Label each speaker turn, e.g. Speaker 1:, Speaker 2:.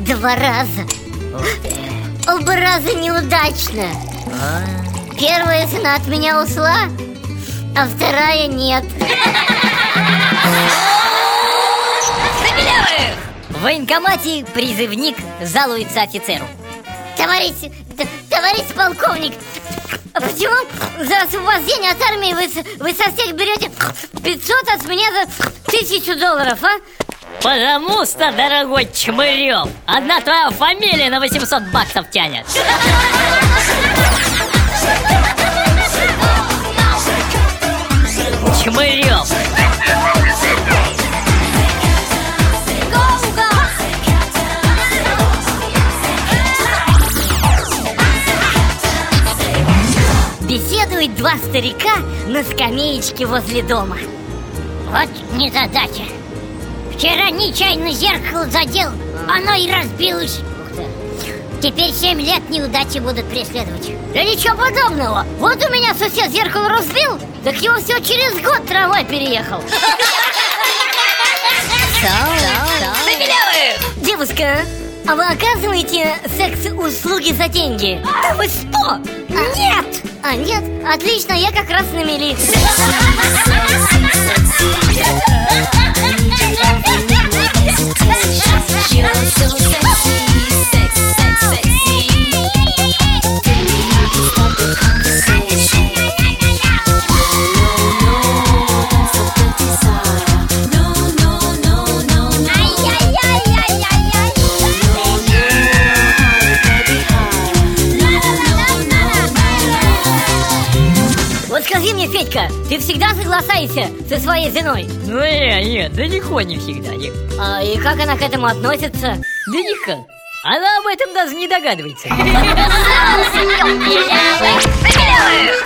Speaker 1: 2 раза. Оба раза неудачно. Первая жена от меня ушла, а вторая нет.
Speaker 2: Забелявых! В военкомате призывник жалуется офицеру.
Speaker 1: Товарищ полковник, а почему за освобождение от армии вы со всех берете 500, от меня за $1000, а?
Speaker 2: Потому что, дорогой Чмырев, одна твоя фамилия на $800 тянет. Чмырев.
Speaker 1: Беседуют 2 старика на скамеечке возле дома. Вот незадача. Вчера нечаянно зеркало задел, оно и разбилось. Теперь 7 лет неудачи будут преследовать. Да ничего подобного. Вот у меня сосед зеркало разбил, так его все через год трамвай переехал. Девушка, а вы оказываете секс-услуги за деньги?
Speaker 2: Да вы что? Нет!
Speaker 1: Нет? Отлично, я как раз на мели. Вот скажи мне, Федька, ты всегда соглашаешься со своей женой?
Speaker 2: Ну нет, далеко не всегда, нет.
Speaker 1: И как она к этому относится?
Speaker 2: Да никак. Она об этом даже не догадывается.
Speaker 3: Забелявых!